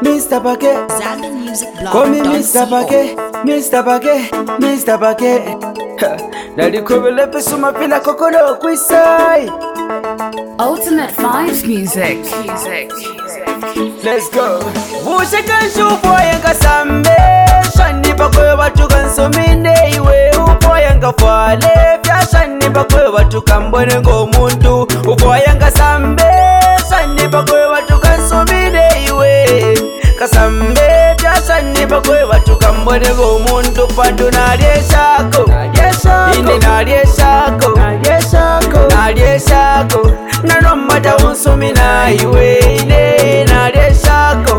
Mr. Paquet. Call me Mr. Paquet, Mr. Paquet, Mr. Paquet. Nalikobele pesuma pila kokolo kwisai. Ultimate Vibes Music. Let's go. Bushe kanshu poyenga sambe. Shani bakwe watu kansominde iwe upoyenga fale. Fya shani bakwe watu kambone ngomuntu upoyenga sambe. Shani bakwe watu kansominde iwe kasambe. Fya shani bakwe watu kambone ngomuntu pandu nalieshako. Ine nalieshako. Nalieshako. Nano mada unsumina iwe ine nalieshako.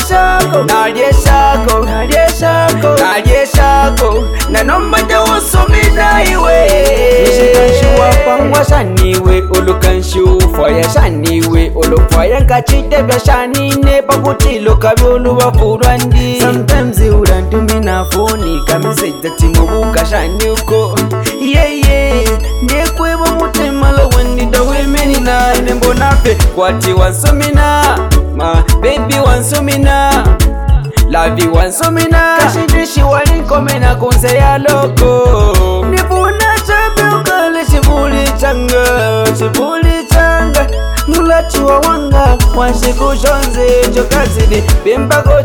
Nalieshako. Nano mada unsumina iwe. Nishikanshua pangwa shaniwe ulukanshu faya shaniwe ulufaya nkachite vya shanine pakutilo kavyolu wafurwandi. Sometimes ulantumina foni kamiseja timubuka shaniuko. Ndekwevo mutemalo wendida wemeni na nembonafe kwati wansomina ma baby wansomina lavi wansomina kashidishi walinkomena kunze ya loko nifuna chabe ukale shivuli changa nulachi wa wanga wanshikushonze chokazidi Pembago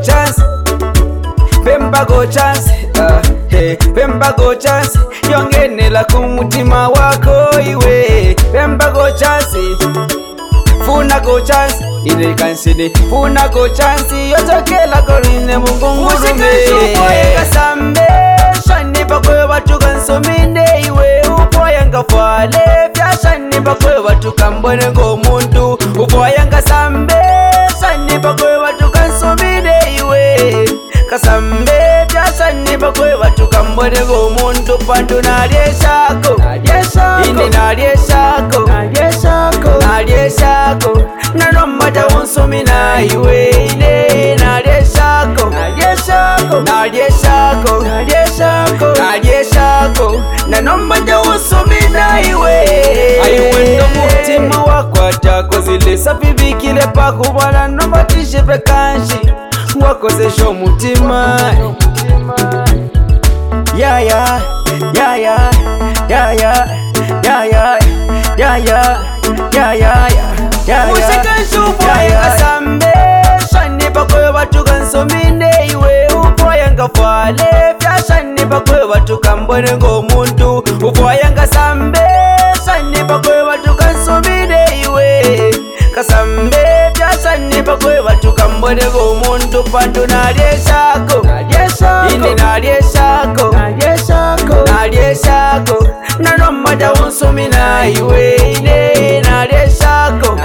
chance yongenela kumutima wako iwe Pembago chance funa go chance ile kansini funa go chance yotokela koline mungungurume kasambe shani bakwe watu kansominde iwe upoyenga fale fya shani bakwe watu kambone ngomuntu upoyenga sambe shani bakwe watu kansominde iwe kasambe shani bakwe watu kambone ngomuntu pandu nalieshako. Ine nalieshako. Nano mada unsumina iwe ine nalieshako. Nano mada unsumina iwe. Aiwendo mutima wakwata kozile safi bikile pakubala nobatishe pekanshi wakozesho mutima. Yeah. Musikanshu poyenga sambe shani bakwe watu kansominde iwe upoyenga fale fya shani bakwe watu kambone ngomuntu upoyenga sambe shani bakwe watu kansominde iwe kasambe fya shani bakwe watu kambone ngomuntu pandu nalieshako. Ine nalieshako. Nano mada unsumina iwe ine nalieshako.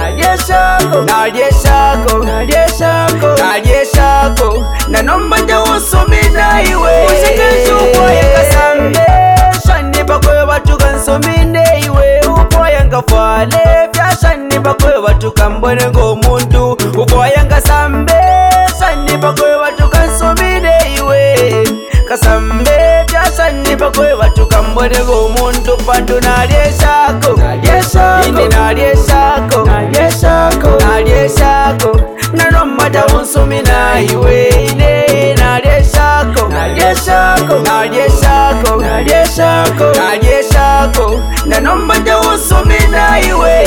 Nano mada unsumina iwe. Musikanshu poyenga sambe shani bakwe watu kansominde iwe upoyenga fale fya shani bakwe watu kambone ngomuntu upoyenga sambe shani bakwe watu kansominde iwe kasambe fya shani bakwe watu kambone ngomuntu pandu nalieshako. Ine nalieshako. Nano mada unsumina iwe ine nalieshako. Nano mada unsumina iwe.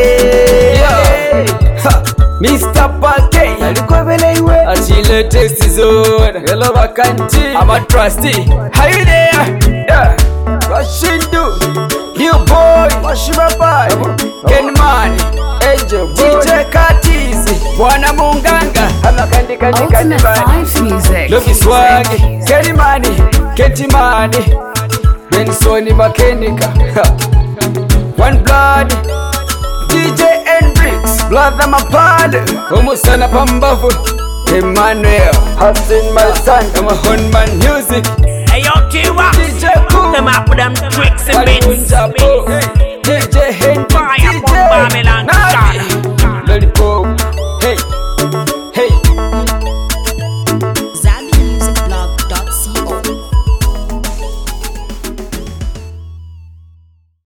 Mr. Paquet alikobele iwe achile testi zone hello bakanti I'm a trustee. How you there? Yeah. Rashindu New boy Washima Pai Ken Mani Angel DJ Katizi Bwana Munganga Ultimate Vibes Music. Lucky Swag Ken Mani Kenti Mani Bensoni Makenika One Blood DJ Hendrix Brother Mapad Umusana Pambavu Emmanuel Hassan my son I'm a Hunman Music. Hey yo, Kiwa, DJ Cool them up with them tricks and bits. DJ